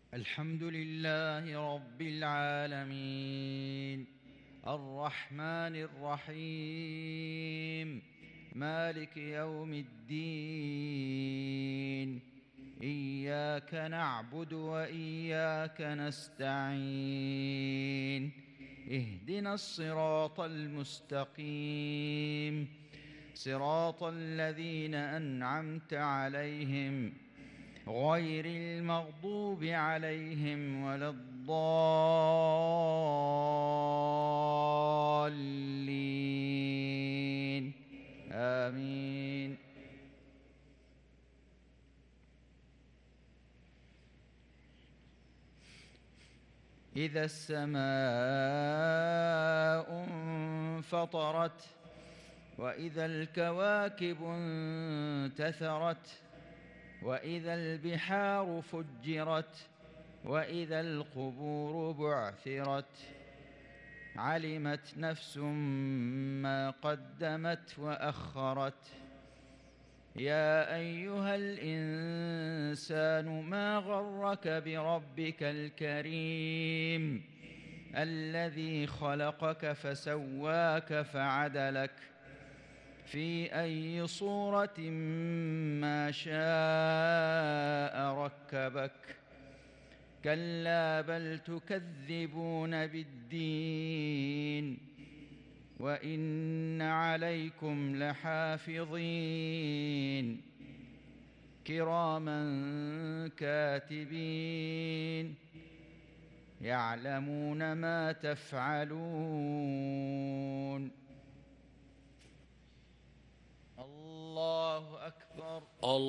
الحمد لله رب العالمين، الرحمن الرحيم، مالك يوم الدين. إياك نعبد وإياك نستعين. اهدنا الصراط المستقيم، صراط الذين أنعمت عليهم غير المغضوب عليهم ولا الضالين. آمين. إذا السماء انفطرت، وإذا الكواكب انتثرت، وإذا البحار فجرت، وإذا القبور بعثرت، علمت نفس ما قدمت وأخرت. يا أيها الإنسان ما غرك بربك الكريم الذي خلقك فسواك فعدلك في أي صورة ما شاء ركبك. كلا بل تكذبون بالدين، وإن عليكم لحافظين كراما كاتبين يعلمون ما تفعلون. الله أكبر.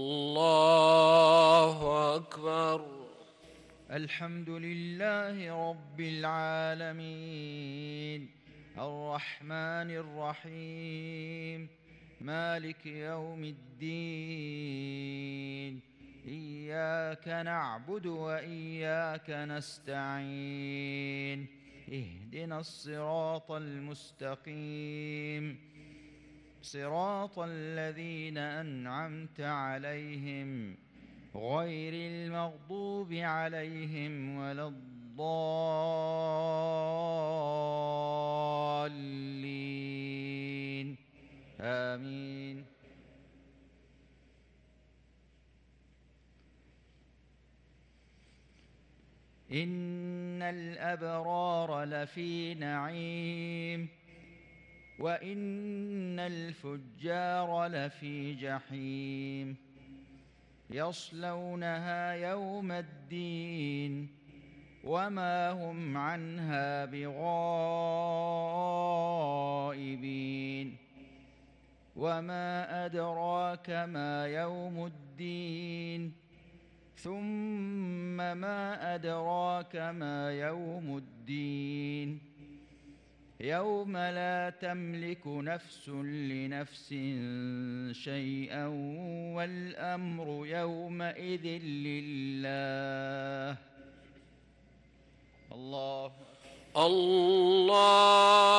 الله أكبر. الحمد لله رب العالمين، الرحمن الرحيم، مالك يوم الدين. إياك نعبد وإياك نستعين. اهدنا الصراط المستقيم، صراط الذين أنعمت عليهم غير المغضوب عليهم ولا الضالين. آمين. إن الأبرار لفي نعيم، وإن الفجار لفي جحيم، يصلونها يوم الدين وما هم عنها بغائبين. وما أدراك ما يوم الدين، ثم ما أدراك ما يوم الدين. يوم لا تملك نفس لنفس شيئا والأمر يومئذ لله. الله الله